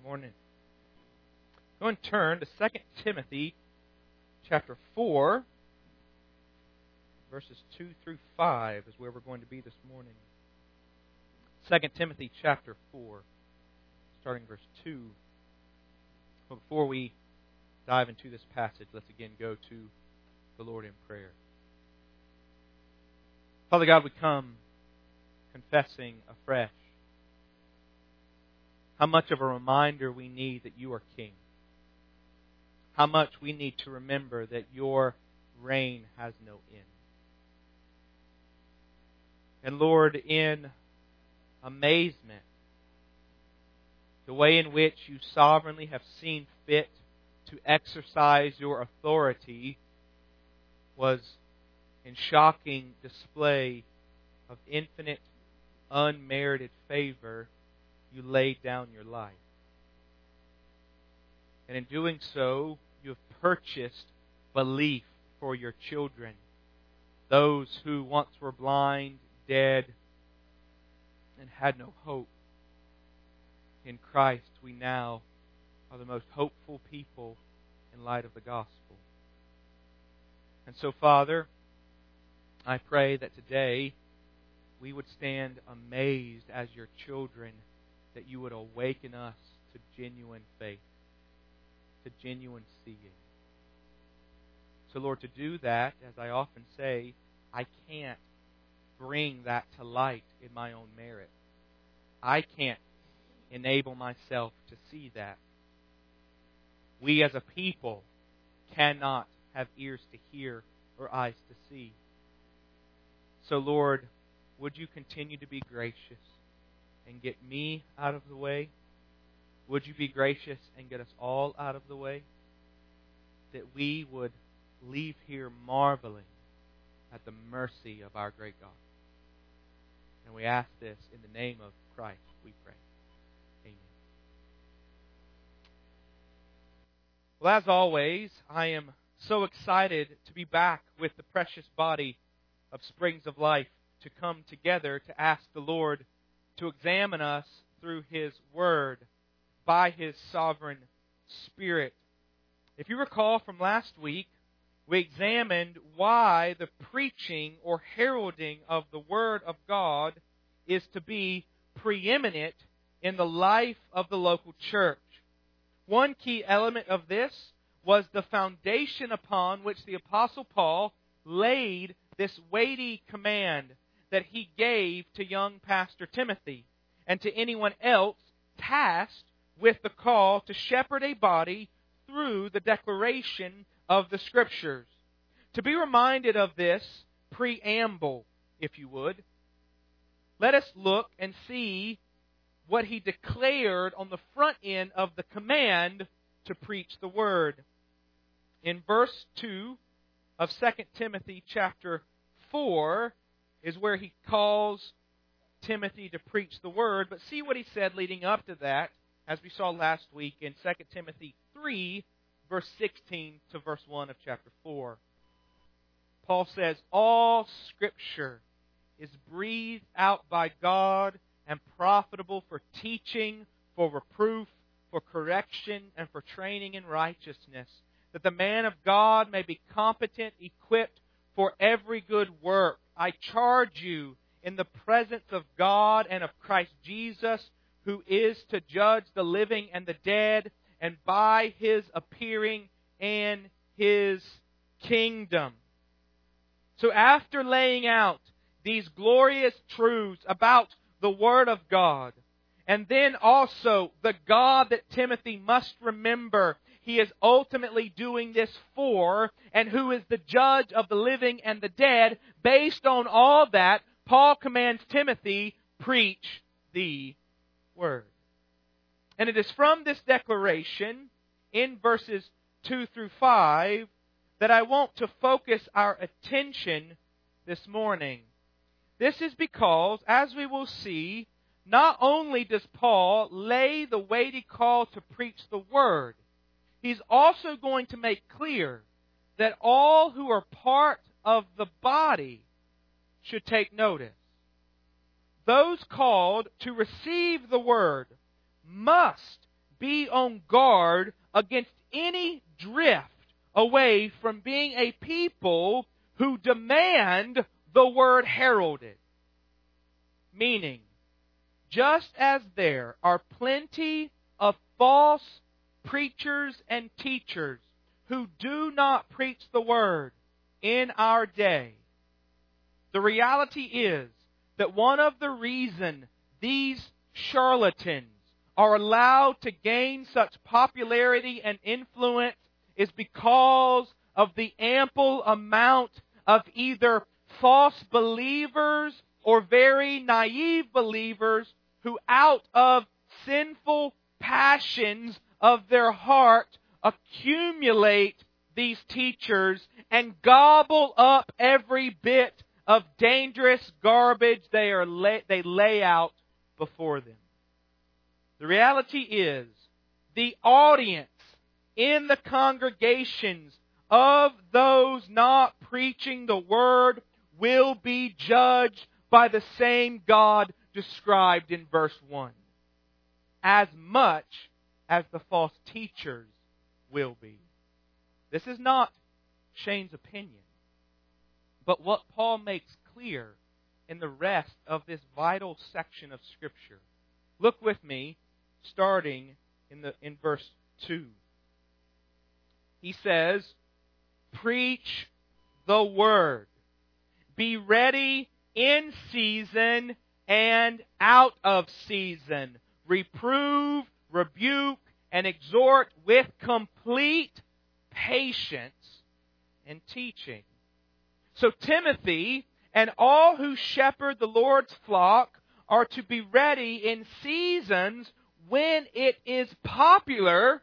Morning. Go and turn to 2 Timothy chapter 4, verses 2 through 5 is where we're going to be this morning. 2 Timothy chapter 4, starting verse 2. But before we dive into this passage, let's again go to the Lord in prayer. Father God, we come confessing afresh how much of a reminder we need that you are King. How much we need to remember that your reign has no end. And Lord, in amazement, the way in which you sovereignly have seen fit to exercise your authority was in shocking display of infinite, unmerited favor. You laid down your life. And in doing so, you have purchased belief for your children. Those who once were blind, dead, and had no hope. In Christ, we now are the most hopeful people in light of the gospel. And so, Father, I pray that today we would stand amazed as your children, that you would awaken us to genuine faith, to genuine seeing. So, Lord, to do that, as I often say, I can't bring that to light in my own merit. I can't enable myself to see that. We as a people cannot have ears to hear or eyes to see. So, Lord, would you continue to be gracious and get me out of the way? Would you be gracious and get us all out of the way? That we would leave here marveling at the mercy of our great God. And we ask this in the name of Christ, we pray. Amen. Well, as always, I am so excited to be back with the precious body of Springs of Life to come together to ask the Lord to examine us through His Word by His sovereign Spirit. If you recall from last week, we examined why the preaching or heralding of the Word of God is to be preeminent in the life of the local church. One key element of this was the foundation upon which the Apostle Paul laid this weighty command that he gave to young Pastor Timothy and to anyone else tasked with the call to shepherd a body through the declaration of the Scriptures. To be reminded of this preamble, if you would, let us look and see what he declared on the front end of the command to preach the Word. In verse 2 of 2 Timothy chapter 4, is where he calls Timothy to preach the Word. But see what he said leading up to that, as we saw last week in 2 Timothy 3, verse 16 to verse 1 of chapter 4. Paul says, all Scripture is breathed out by God and profitable for teaching, for reproof, for correction, and for training in righteousness, that the man of God may be competent, equipped for every good work. I charge you in the presence of God and of Christ Jesus, who is to judge the living and the dead, and by His appearing in His kingdom. So after laying out these glorious truths about the Word of God, and then also the God that Timothy must remember He is ultimately doing this for, and who is the judge of the living and the dead, based on all that, Paul commands Timothy, preach the Word. And it is from this declaration, in verses 2 through 5, that I want to focus our attention this morning. This is because, as we will see, not only does Paul lay the weighty call to preach the Word, he's also going to make clear that all who are part of the body should take notice. Those called to receive the Word must be on guard against any drift away from being a people who demand the word heralded. Meaning, just as there are plenty of false preachers and teachers who do not preach the word in our day, the reality is that one of the reasons these charlatans are allowed to gain such popularity and influence is because of the ample amount of either false believers or very naive believers who, out of sinful passions of their heart, accumulate these teachers and gobble up every bit of dangerous garbage they lay out before them. The reality is, the audience in the congregations of those not preaching the word will be judged by the same God described in verse 1, as much as the false teachers will be. This is not Shane's opinion, but what Paul makes clear in the rest of this vital section of Scripture. Look with me, starting in verse 2. He says, "Preach the word. Be ready in season and out of season. Reprove, rebuke, and exhort with complete patience and teaching." So Timothy and all who shepherd the Lord's flock are to be ready in seasons when it is popular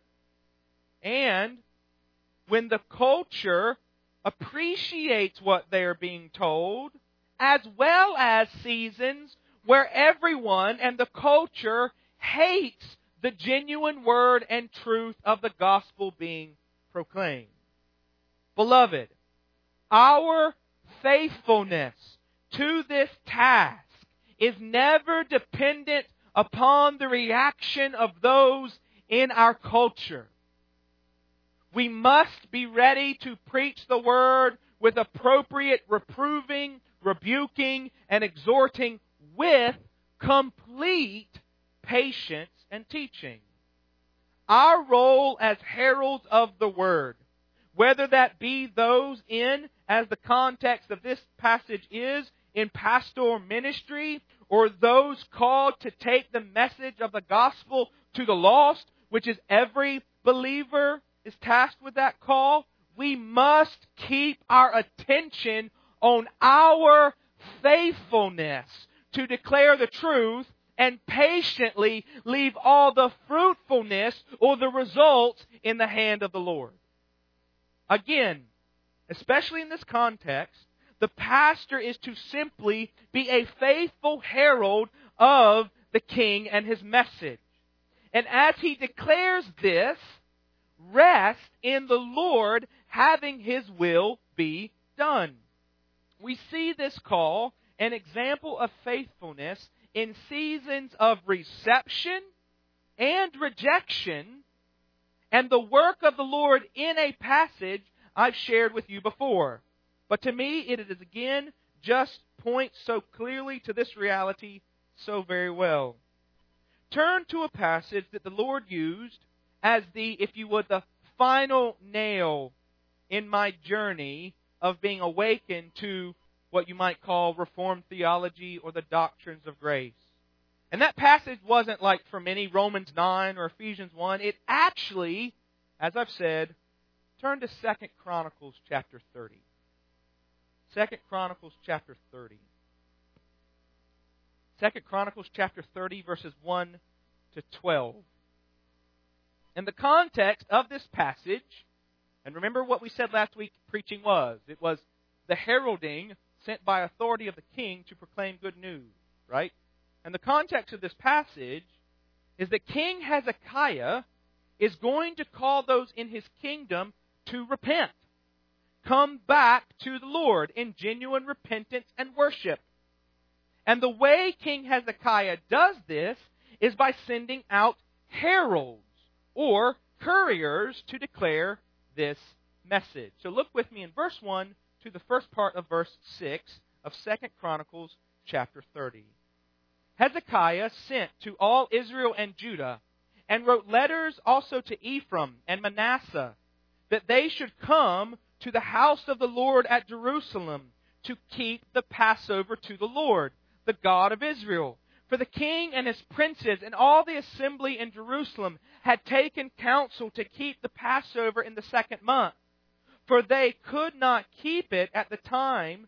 and when the culture appreciates what they are being told, as well as seasons where everyone and the culture hates the genuine word and truth of the gospel being proclaimed. Beloved, our faithfulness to this task is never dependent upon the reaction of those in our culture. We must be ready to preach the word with appropriate reproving, rebuking, and exhorting with complete patience and teaching. Our role as heralds of the word, whether that be those in, as the context of this passage is, in pastoral ministry, or those called to take the message of the gospel to the lost, which is every believer is tasked with that call, we must keep our attention on our faithfulness to declare the truth and patiently leave all the fruitfulness or the results in the hand of the Lord. Again, especially in this context, the pastor is to simply be a faithful herald of the king and his message. And as he declares this, rest in the Lord, having His will be done. We see this call, an example of faithfulness, in seasons of reception and rejection, and the work of the Lord in a passage I've shared with you before. But to me, it is again just points so clearly to this reality so very well. Turn to a passage that the Lord used as the, if you would, the final nail in my journey of being awakened to what you might call Reformed theology or the doctrines of grace. And that passage wasn't like for many Romans 9 or Ephesians 1. It actually, as I've said, turn to 2 Chronicles chapter 30. 2 Chronicles chapter 30. 2 Chronicles chapter 30 verses 1 to 12. And the context of this passage, and remember what we said last week preaching was. It was the heralding sent by authority of the king to proclaim good news, right? And the context of this passage is that King Hezekiah is going to call those in his kingdom to repent. Come back to the Lord in genuine repentance and worship. And the way King Hezekiah does this is by sending out heralds, or couriers to declare this message. So look with me in verse 1 to the first part of verse 6 of 2 Chronicles chapter 30. Hezekiah sent to all Israel and Judah and wrote letters also to Ephraim and Manasseh that they should come to the house of the Lord at Jerusalem to keep the Passover to the Lord, the God of Israel. For the king and his princes and all the assembly in Jerusalem had taken counsel to keep the Passover in the second month. For they could not keep it at that time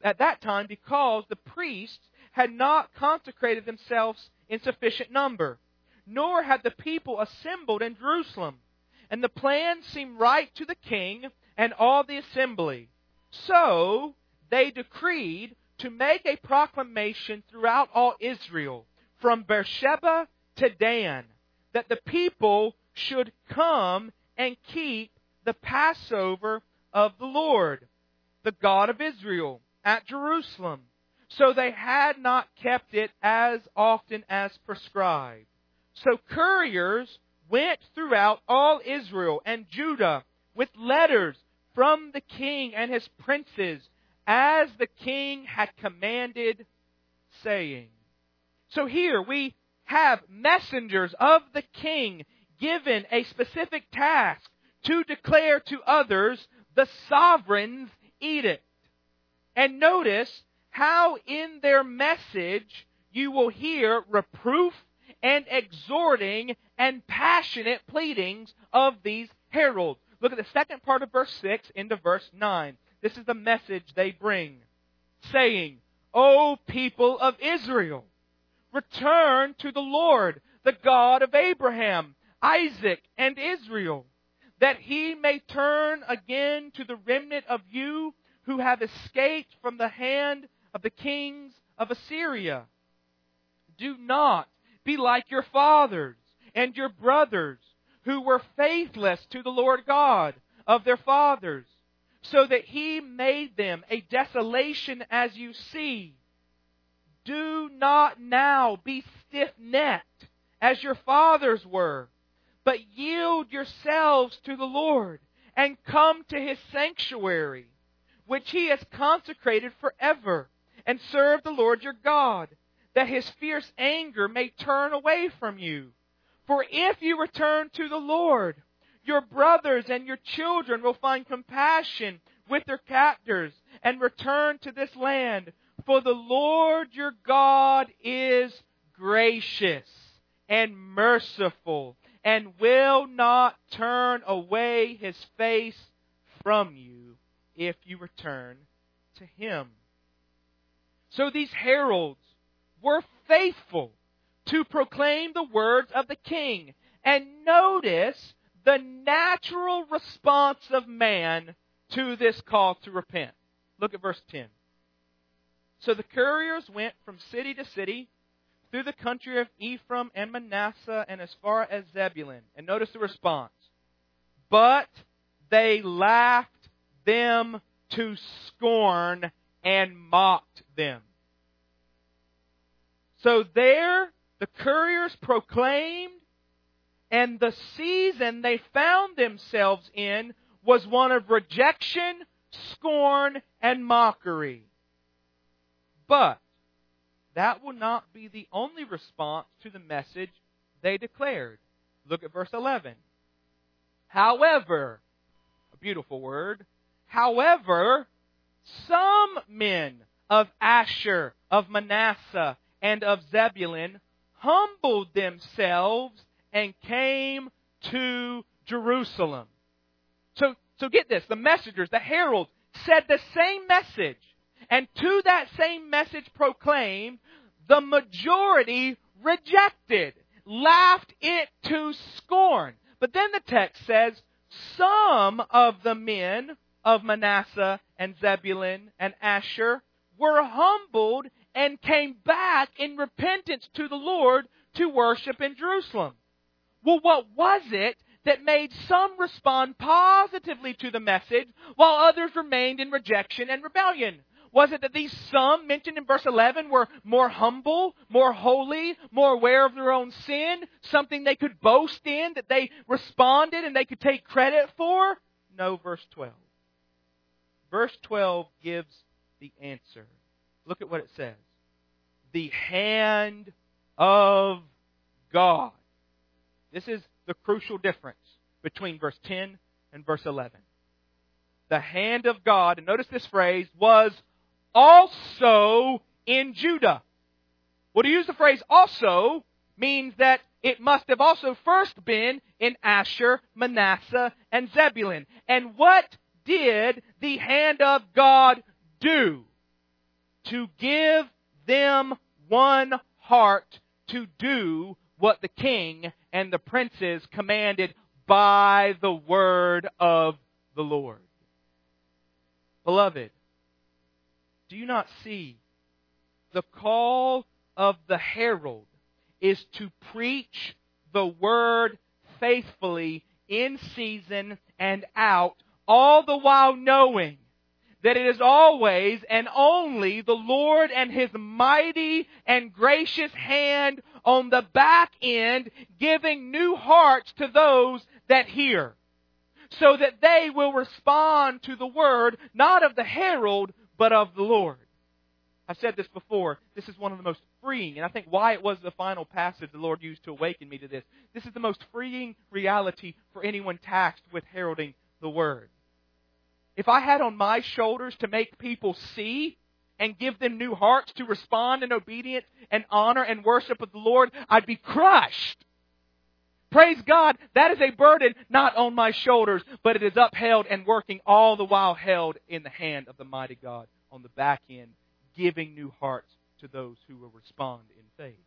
because the priests had not consecrated themselves in sufficient number, nor had the people assembled in Jerusalem. And the plan seemed right to the king and all the assembly. So they decreed to make a proclamation throughout all Israel, from Beersheba to Dan, that the people should come and keep the Passover of the Lord, the God of Israel, at Jerusalem. So they had not kept it as often as prescribed. So couriers went throughout all Israel and Judah with letters from the king and his princes, as the king had commanded, saying. So here we have messengers of the king given a specific task to declare to others the sovereign's edict. And notice how in their message you will hear reproof and exhorting and passionate pleadings of these heralds. Look at the second part of verse 6 into verse 9. This is the message they bring, saying, O people of Israel, return to the Lord, the God of Abraham, Isaac, and Israel, that He may turn again to the remnant of you who have escaped from the hand of the kings of Assyria. Do not be like your fathers and your brothers, who were faithless to the Lord God of their fathers, so that He made them a desolation as you see. Do not now be stiff-necked as your fathers were, but yield yourselves to the Lord and come to His sanctuary, which He has consecrated forever, and serve the Lord your God, that His fierce anger may turn away from you. For if you return to the Lord, your brothers and your children will find compassion with their captors and return to this land. For the Lord your God is gracious and merciful, and will not turn away His face from you if you return to Him. So these heralds were faithful to proclaim the words of the king. And notice the natural response of man to this call to repent. Look at verse 10. So the couriers went from city to city through the country of Ephraim and Manasseh and as far as Zebulun. And notice the response. But they laughed them to scorn and mocked them. So there the couriers proclaimed, and the season they found themselves in was one of rejection, scorn, and mockery. But that will not be the only response to the message they declared. Look at verse 11. However, a beautiful word, however, some men of Asher, of Manasseh, and of Zebulun humbled themselves and came to Jerusalem. So get this, the messengers, the heralds, said the same message. And to that same message proclaimed, the majority rejected, laughed it to scorn. But then the text says, some of the men of Manasseh and Zebulun and Asher were humbled and came back in repentance to the Lord to worship in Jerusalem. Well, what was it that made some respond positively to the message while others remained in rejection and rebellion? Was it that these some mentioned in verse 11 were more humble, more holy, more aware of their own sin, something they could boast in, that they responded and they could take credit for? No, verse 12. Verse 12 gives the answer. Look at what it says. The hand of God. This is the crucial difference between verse 10 and verse 11. The hand of God, and notice this phrase, was also in Judah. Well, to use the phrase also means that it must have also first been in Asher, Manasseh, and Zebulun. And what did the hand of God do? To give them one heart to do what the king and the princes commanded by the word of the Lord. Beloved, do you not see? The call of the herald is to preach the word faithfully in season and out, all the while knowing that it is always and only the Lord and His mighty and gracious hand on the back end giving new hearts to those that hear, so that they will respond to the word, not of the herald, but of the Lord. I've said this before. This is one of the most freeing, and I think why it was the final passage the Lord used to awaken me to this. This is the most freeing reality for anyone tasked with heralding the word. If I had on my shoulders to make people see and give them new hearts to respond in obedience and honor and worship of the Lord, I'd be crushed. Praise God, that is a burden not on my shoulders, but it is upheld and working all the while held in the hand of the mighty God on the back end, giving new hearts to those who will respond in faith.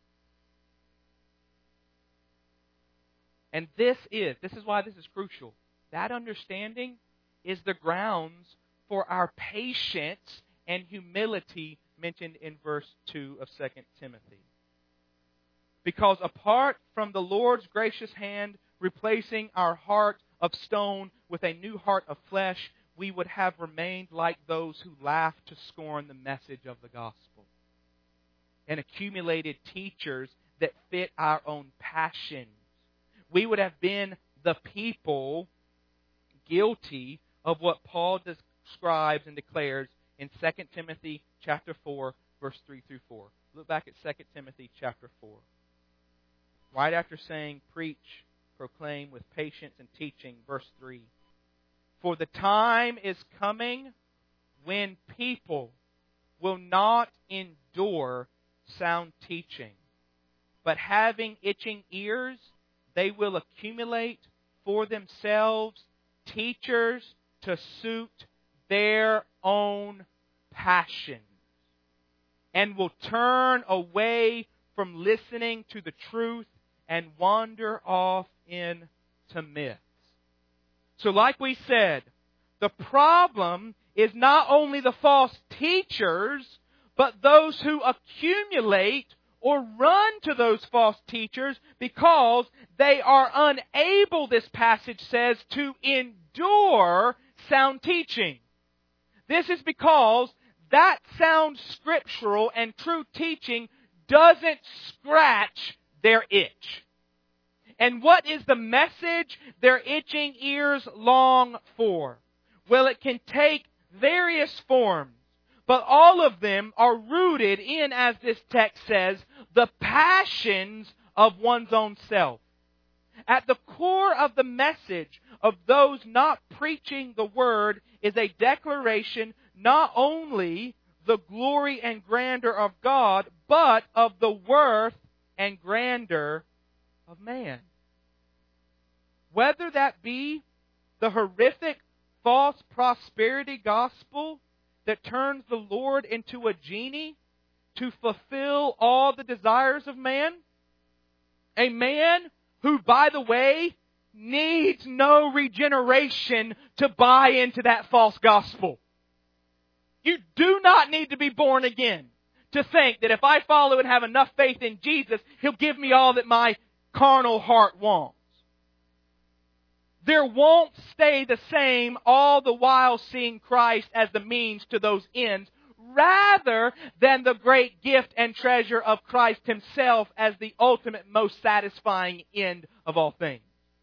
And this is why this is crucial. That understanding is the grounds for our patience and humility mentioned in verse 2 of 2 Timothy. Because apart from the Lord's gracious hand replacing our heart of stone with a new heart of flesh, we would have remained like those who laugh to scorn the message of the gospel, and accumulated teachers that fit our own passions. We would have been the people guilty of what Paul describes and declares in 2 Timothy chapter 4, verse 3 through 4. Look back at 2 Timothy chapter 4. Right after saying, preach, proclaim with patience and teaching, verse 3. For the time is coming when people will not endure sound teaching, but having itching ears, they will accumulate for themselves teachers to suit their own passions, and will turn away from listening to the truth and wander off into myths. So like we said, the problem is not only the false teachers, but those who accumulate or run to those false teachers because they are unable, this passage says, to endure sound teaching. This is because that sound scriptural and true teaching doesn't scratch their itch. And what is the message their itching ears long for? Well, it can take various forms, but all of them are rooted in, as this text says, the passions of one's own self. At the core of the message of those not preaching the word is a declaration not only the glory and grandeur of God, but of the worth and grandeur of man. Whether that be the horrific false prosperity gospel that turns the Lord into a genie to fulfill all the desires of man, a man who, by the way, needs no regeneration to buy into that false gospel. You do not need to be born again to think that if I follow and have enough faith in Jesus, He'll give me all that my carnal heart wants. There won't stay the same all the while seeing Christ as the means to those ends, rather than the great gift and treasure of Christ Himself as the ultimate, most satisfying end of all things.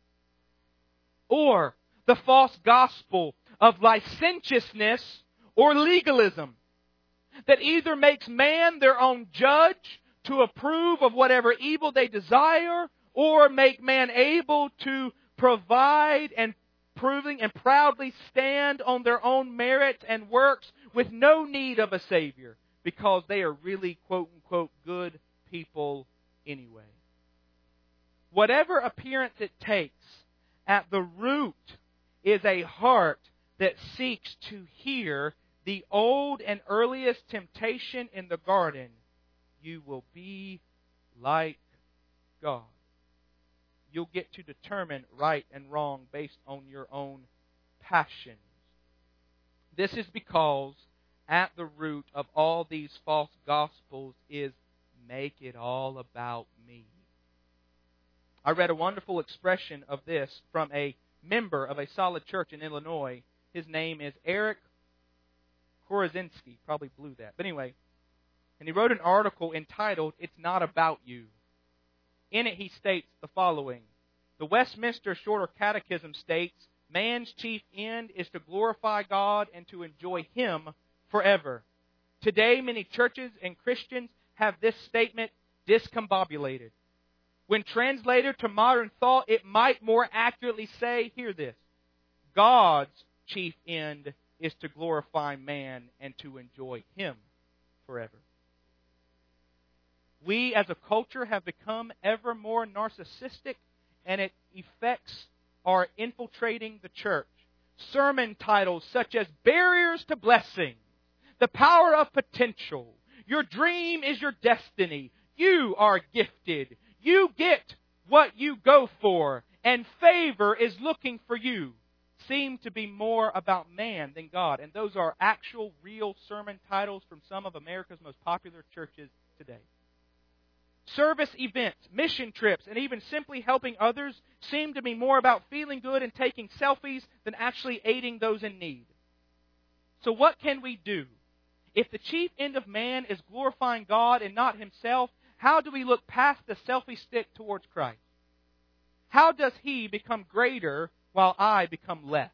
Or the false gospel of licentiousness or legalism that either makes man their own judge to approve of whatever evil they desire, or make man able to provide and proving and proudly stand on their own merits and works with no need of a Savior, because they are really, quote unquote, good people anyway. Whatever appearance it takes, at the root is a heart that seeks to hear the old and earliest temptation in the garden: you will be like God. You'll get to determine right and wrong based on your own passions. This is because at the root of all these false gospels is make it all about me. I read a wonderful expression of this from a member of a solid church in Illinois. His name is Eric Korozinski. Probably blew that. But anyway, and he wrote an article entitled, "It's Not About You." In it he states the following: the Westminster Shorter Catechism states, man's chief end is to glorify God and to enjoy Him forever. Today, many churches and Christians have this statement discombobulated. When translated to modern thought, it might more accurately say, hear this: God's chief end is to glorify man and to enjoy Him forever. We as a culture have become ever more narcissistic, and its effects are infiltrating the church. Sermon titles such as Barriers to Blessing, The Power of Potential, Your Dream is Your Destiny, You are Gifted, You get what you go for, and Favor is looking for you, seem to be more about man than God. And those are actual, real sermon titles from some of America's most popular churches today. Service events, mission trips, and even simply helping others seem to be more about feeling good and taking selfies than actually aiding those in need. So what can we do? If the chief end of man is glorifying God and not himself, how do we look past the selfie stick towards Christ? How does He become greater while I become less?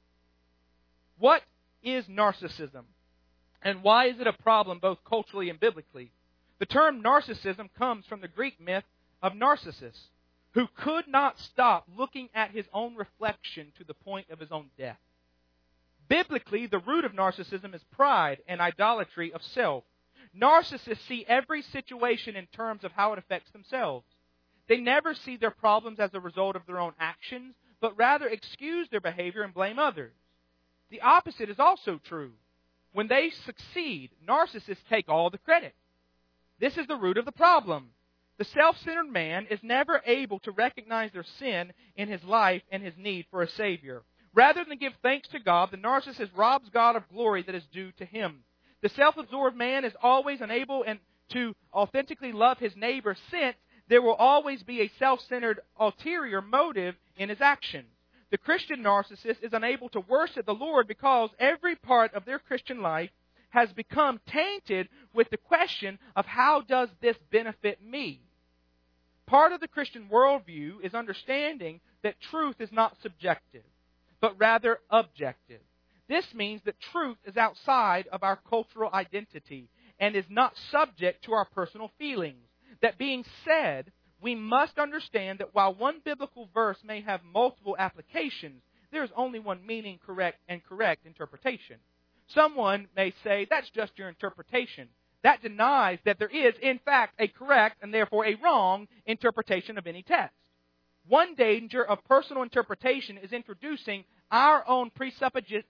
What is narcissism? And why is it a problem both culturally and biblically? The term narcissism comes from the Greek myth of Narcissus, who could not stop looking at his own reflection to the point of his own death. Biblically, the root of narcissism is pride and idolatry of self. Narcissists see every situation in terms of how it affects themselves. They never see their problems as a result of their own actions, but rather excuse their behavior and blame others. The opposite is also true. When they succeed, narcissists take all the credit. This is the root of the problem. The self-centered man is never able to recognize their sin in his life and his need for a Savior. Rather than give thanks to God, the narcissist robs God of glory that is due to him. The self-absorbed man is always unable to authentically love his neighbor, since there will always be a self-centered ulterior motive in his actions. The Christian narcissist is unable to worship the Lord because every part of their Christian life has become tainted with the question of how does this benefit me? Part of the Christian worldview is understanding that truth is not subjective, but rather objective. This means that truth is outside of our cultural identity and is not subject to our personal feelings. That being said, we must understand that while one biblical verse may have multiple applications, there is only one meaning correct interpretation. Someone may say, that's just your interpretation. That denies that there is, in fact, a correct and therefore a wrong interpretation of any text. One danger of personal interpretation is introducing our own presuppositions,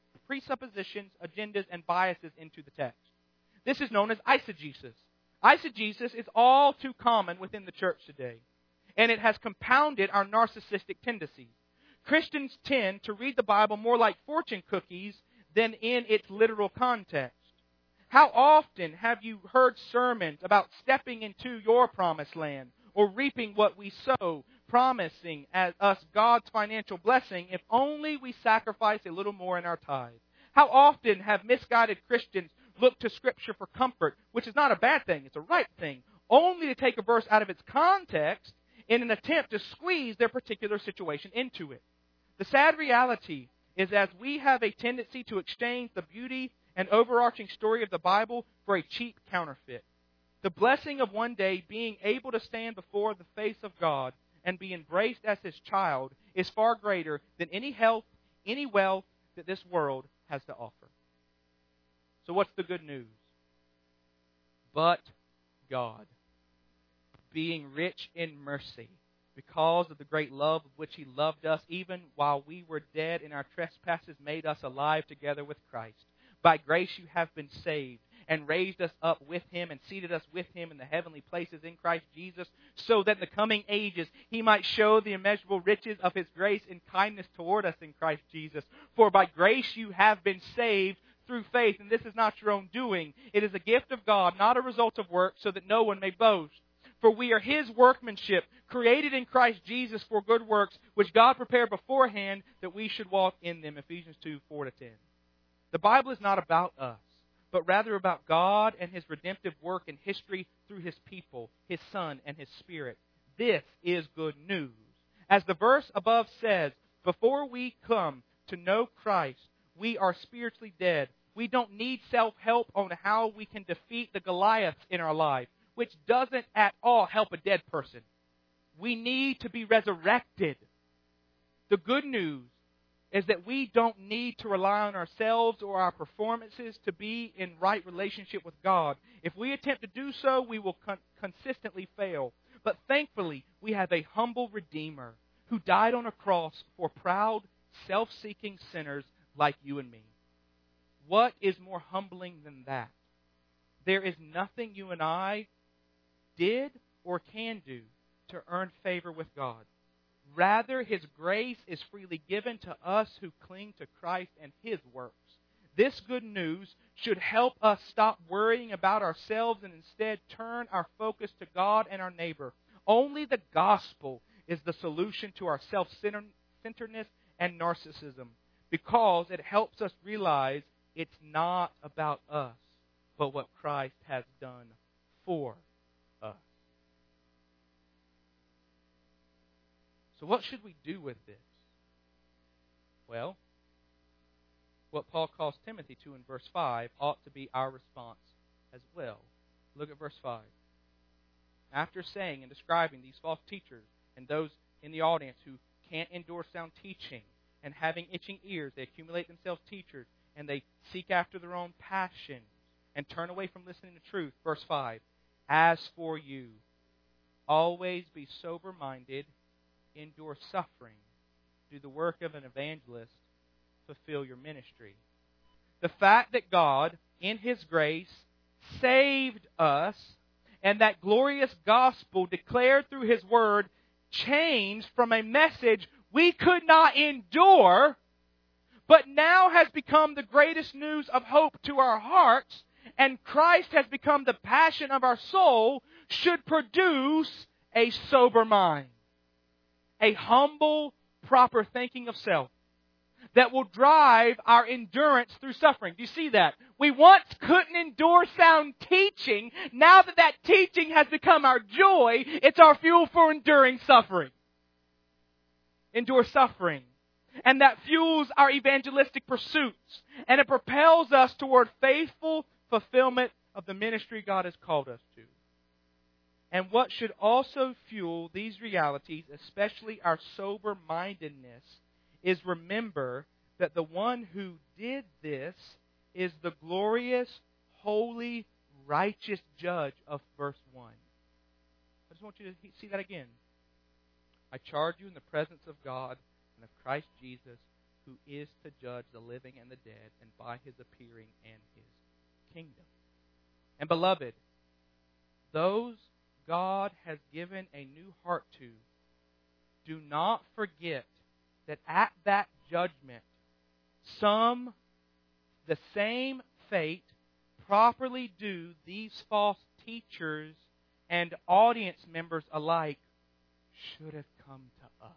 agendas, and biases into the text. This is known as eisegesis. Eisegesis is all too common within the church today, and it has compounded our narcissistic tendencies. Christians tend to read the Bible more like fortune cookies than in its literal context. How often have you heard sermons about stepping into your promised land or reaping what we sow, promising us God's financial blessing if only we sacrifice a little more in our tithe? How often have misguided Christians look to Scripture for comfort, which is not a bad thing, it's a right thing, only to take a verse out of its context in an attempt to squeeze their particular situation into it. The sad reality is as we have a tendency to exchange the beauty and overarching story of the Bible for a cheap counterfeit. The blessing of one day being able to stand before the face of God and be embraced as His child is far greater than any health, any wealth that this world has to offer. So what's the good news? But God, being rich in mercy, because of the great love with which He loved us, even while we were dead in our trespasses, made us alive together with Christ. By grace you have been saved, and raised us up with Him, and seated us with Him in the heavenly places in Christ Jesus, so that in the coming ages He might show the immeasurable riches of His grace and kindness toward us in Christ Jesus. For by grace you have been saved through faith, and this is not your own doing. It is a gift of God, not a result of work, so that no one may boast. For we are His workmanship, created in Christ Jesus for good works, which God prepared beforehand that we should walk in them. Ephesians 2, 4-10. The Bible is not about us, but rather about God and His redemptive work in history through His people, His Son, and His Spirit. This is good news. As the verse above says, before we come to know Christ, we are spiritually dead. We don't need self-help on how we can defeat the Goliaths in our life, which doesn't at all help a dead person. We need to be resurrected. The good news is that we don't need to rely on ourselves or our performances to be in right relationship with God. If we attempt to do so, we will consistently fail. But thankfully, we have a humble Redeemer who died on a cross for proud, self-seeking sinners like you and me. What is more humbling than that? There is nothing you and I did or can do to earn favor with God. Rather, His grace is freely given to us who cling to Christ and His works. This good news should help us stop worrying about ourselves and instead turn our focus to God and our neighbor. Only the gospel is the solution to our self-centeredness and narcissism, because it helps us realize it's not about us, but what Christ has done for us. So what should we do with this? Well, what Paul calls Timothy to in verse 5 ought to be our response as well. Look at verse 5. After saying and describing these false teachers and those in the audience who can't endure sound teaching, and having itching ears, they accumulate themselves teachers, and they seek after their own passions and turn away from listening to truth. Verse 5, as for you, always be sober-minded, endure suffering, do the work of an evangelist, fulfill your ministry. The fact that God, in His grace, saved us, and that glorious gospel declared through His Word changed from a message we could not endure, but now has become the greatest news of hope to our hearts, and Christ has become the passion of our soul, should produce a sober mind, a humble, proper thinking of self that will drive our endurance through suffering. Do you see that? We once couldn't endure sound teaching. Now that that teaching has become our joy, it's our fuel for enduring suffering. Endure suffering. And that fuels our evangelistic pursuits. And it propels us toward faithful fulfillment of the ministry God has called us to. And what should also fuel these realities, especially our sober-mindedness, is remember that the one who did this is the glorious, holy, righteous judge of verse 1. I just want you to see that again. I charge you in the presence of God and of Christ Jesus, who is to judge the living and the dead, and by His appearing and His kingdom. And beloved, those God has given a new heart to, do not forget that at that judgment, the same fate properly due these false teachers and audience members alike should have come to us.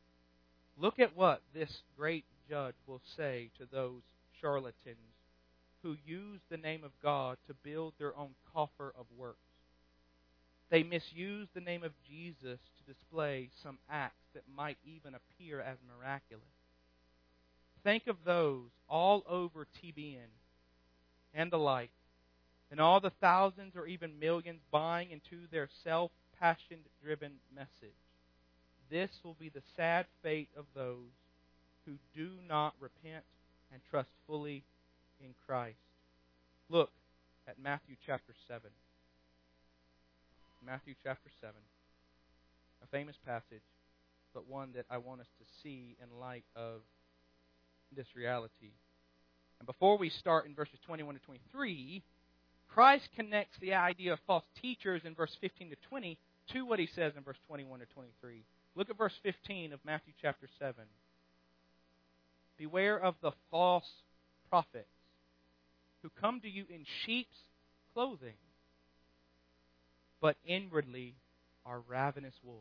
Look at what this great judge will say to those charlatans who use the name of God to build their own coffer of works. They misuse the name of Jesus to display some acts that might even appear as miraculous. Think of those all over TBN and the like, and all the thousands or even millions buying into their self-passion-driven message. This will be the sad fate of those who do not repent and trust fully in Christ. Look at Matthew chapter 7. Matthew chapter 7. A famous passage, but one that I want us to see in light of this reality. And before we start in verses 21 to 23, Christ connects the idea of false teachers in verse 15 to 20 to what he says in verse 21 to 23. Look at verse 15 of Matthew chapter 7. Beware of the false prophets who come to you in sheep's clothing, but inwardly are ravenous wolves.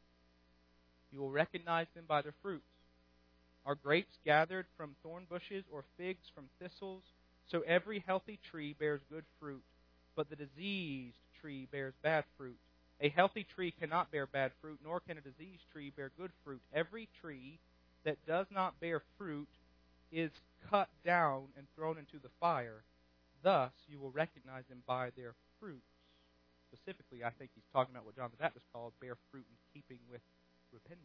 You will recognize them by their fruits. Are grapes gathered from thorn bushes or figs from thistles? So every healthy tree bears good fruit, but the diseased tree bears bad fruit. A healthy tree cannot bear bad fruit, nor can a diseased tree bear good fruit. Every tree that does not bear fruit is cut down and thrown into the fire. Thus you will recognize them by their fruits. Specifically, I think he's talking about what John the Baptist called bear fruit in keeping with repentance.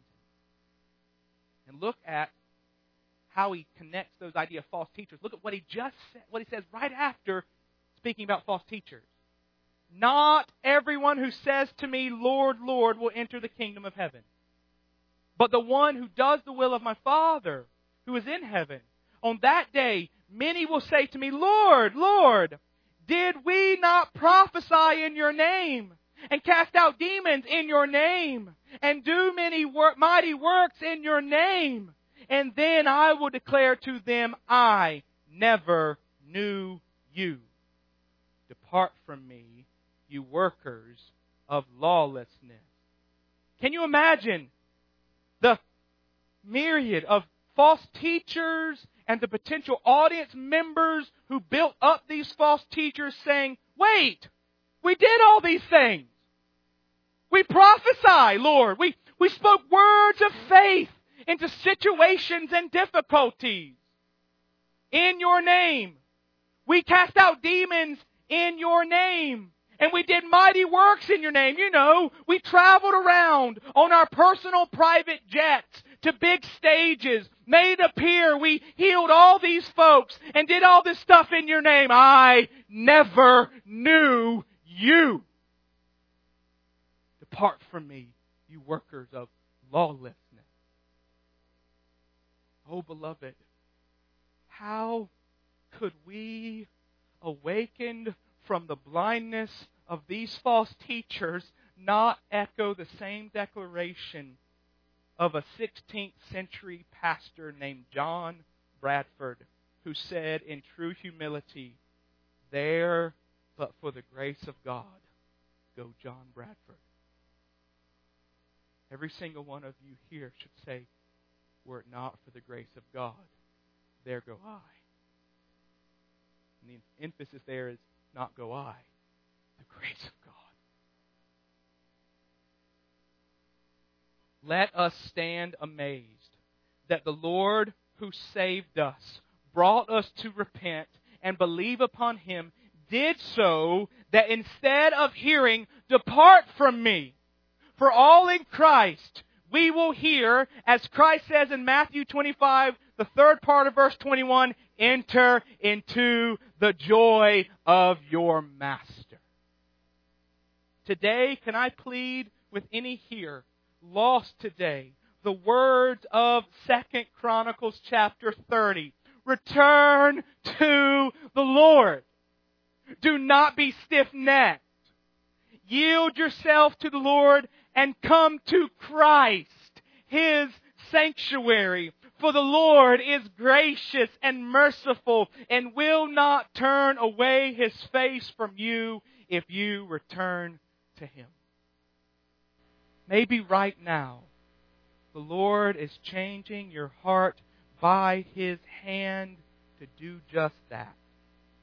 And look at how he connects those ideas of false teachers. Look at what he just said, what he says right after speaking about false teachers. Not everyone who says to me, Lord, Lord, will enter the kingdom of heaven, but the one who does the will of my Father who is in heaven. On that day, many will say to me, Lord, Lord, did we not prophesy in your name, and cast out demons in your name, and do many mighty works in your name? And then I will declare to them, I never knew you. Depart from me, you workers of lawlessness. Can you imagine the myriad of false teachers and the potential audience members who built up these false teachers saying, wait, we did all these things. We prophesy, Lord. We spoke words of faith into situations and difficulties in your name. We cast out demons in your name. And we did mighty works in your name. You know, we traveled around on our personal private jets to big stages, made it appear we healed all these folks and did all this stuff in your name. I never knew you. Depart from me, you workers of lawlessness. Oh, beloved, how could we, awakened from the blindness of these false teachers, not echo the same declaration of a 16th century pastor named John Bradford, who said in true humility, there but for the grace of God go John Bradford. Every single one of you here should say, were it not for the grace of God, there go I. And the emphasis there is not go I, the grace of God. Let us stand amazed that the Lord who saved us, brought us to repent and believe upon Him, did so that instead of hearing, depart from me, for all in Christ, we will hear, as Christ says in Matthew 25, the third part of verse 21, enter into the joy of your master. Today, can I plead with any here lost today the words of 2 Chronicles chapter 30. Return to the Lord. Do not be stiff-necked. Yield yourself to the Lord and come to Christ, His sanctuary. For the Lord is gracious and merciful and will not turn away His face from you if you return to Him. Maybe right now, the Lord is changing your heart by His hand to do just that.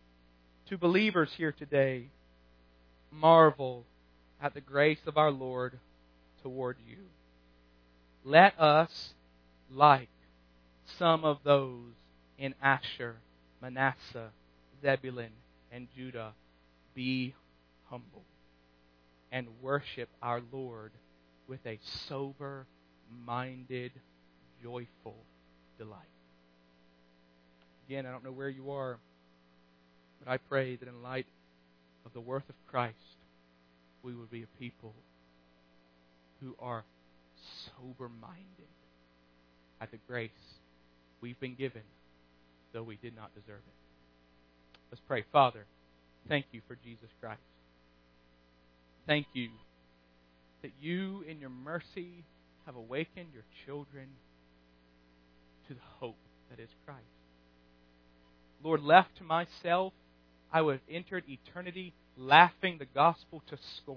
To believers here today, marvel at the grace of our Lord toward you. Let us, like some of those in Asher, Manasseh, Zebulun, and Judah, be humble and worship our Lord with a sober-minded, joyful delight. Again, I don't know where you are, but I pray that in light of the worth of Christ, we would be a people who are sober-minded at the grace we've been given, though we did not deserve it. Let's pray. Father, thank you for Jesus Christ. Thank you that you, in your mercy, have awakened your children to the hope that is Christ. Lord, left to myself, I would have entered eternity laughing the gospel to scorn.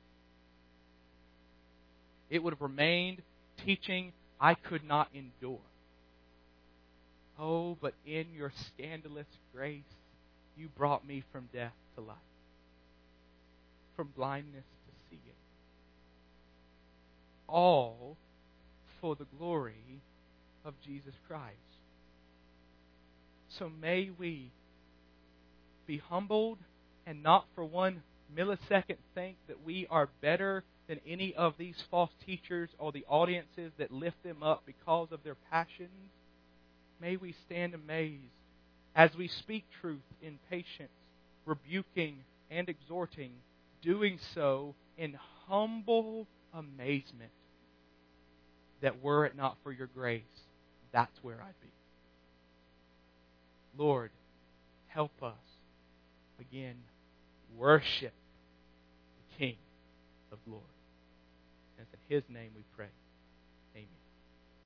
It would have remained teaching I could not endure. Oh, but in your scandalous grace, you brought me from death to life, from blindness to seeing. All for the glory of Jesus Christ. So may we be humbled and not for 1 millisecond think that we are better than any of these false teachers or the audiences that lift them up because of their passions. May we stand amazed as we speak truth in patience, rebuking and exhorting, doing so in humble amazement that were it not for your grace, that's where I'd be. Lord, help us again worship the King of glory. And it's in His name we pray.